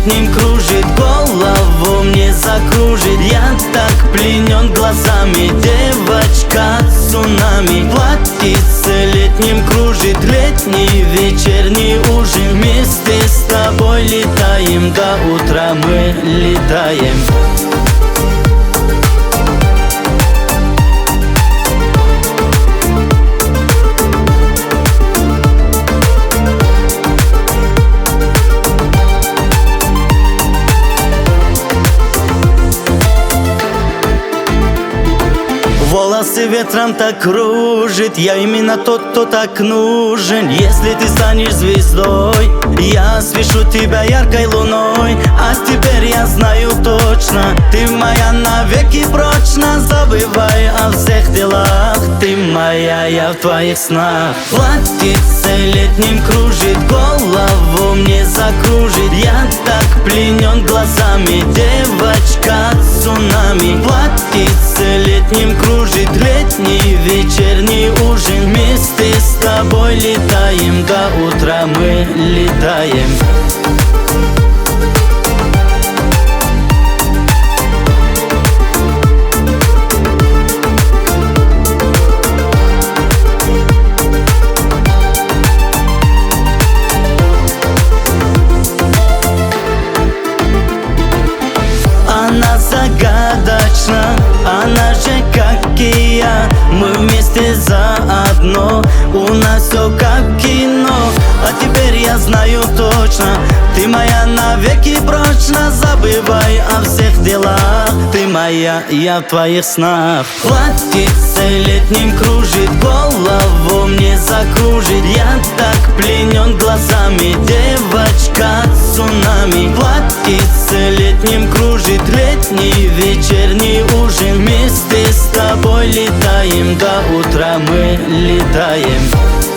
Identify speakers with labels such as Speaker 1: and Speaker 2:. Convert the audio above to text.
Speaker 1: летним кружит, голову мне закружит. Я так пленен глазами, девочка цунами. Платьице летним кружит, летний вечерний ужин. Вместе с тобой летаем, до утра мы летаем. Волосы ветром так кружит, я именно тот, кто так нужен. Если ты станешь звездой, я освещу тебя яркой луной. А теперь я знаю точно, ты моя навеки прочно. Забывай о всех делах, ты моя, я в твоих снах. Платьице летним кружит, голову мне закружит. Я так пленен глазами, девочка цунами. Платьице летним кружит, летний вечерний ужин. Вместе с тобой летаем, до утра мы летаем. Она загадочна, она же как и я. Мы вместе заодно, у нас все как кино. А теперь я знаю точно, ты моя навеки прочно. Забывай о всех делах, ты моя, я в твоих снах. Платьице летним кружит, голову мне закружит. Я так пленен глазами, девочка цунами. Платьице летним кружит, летний вечерний ужин. Вместе с тобой летаем, до утра мы летаем.